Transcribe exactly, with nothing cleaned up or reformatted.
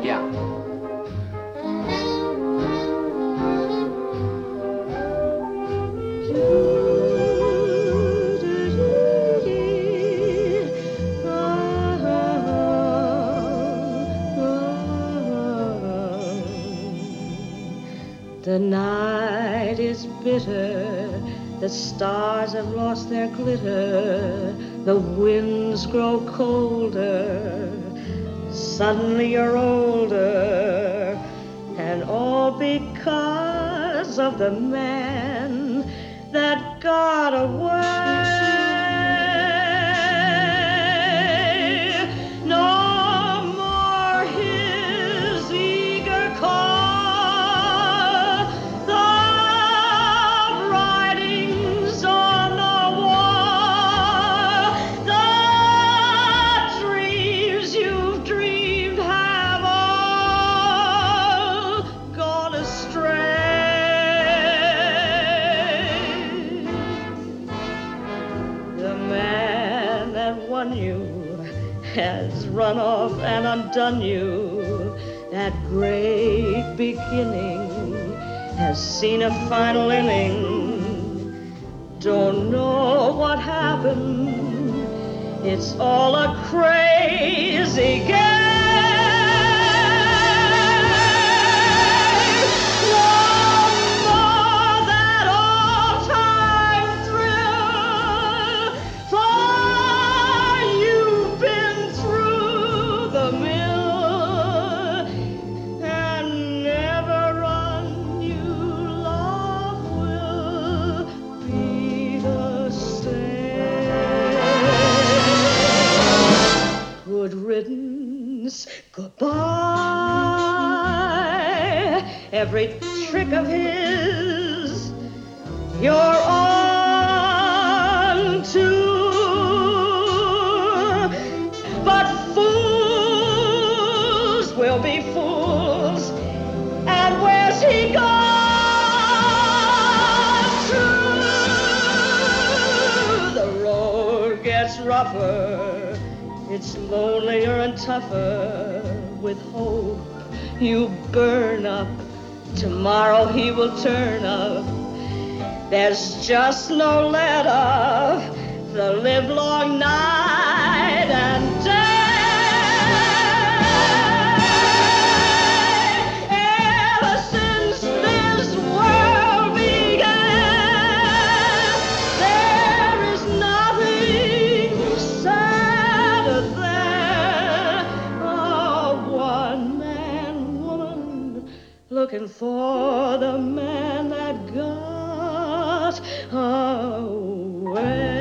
Yeah. The night is bitter, the stars have lost their glitter, the winds grow colder, suddenly you're older, and all because of the man that got away. No more his eager call, the writings on the wall, the dreams you've dreamed have all gone astray. The man that won you has run off and undone you. That great beginning has seen a final inning. Don't know what happened. It's all a crazy game. One more that all-time thrill, for you've been through the mill, and never on you love will be the same. Good riddance, goodbye. Every trick of his you're on to, but fools will be fools, and where's he gone to? The road gets rougher, it's lonelier and tougher. With hope you burn up, tomorrow he will turn up. There's just no let up, the livelong night and day. Ever since this world began, there is nothing sadder than a one-man woman looking for the man that got away.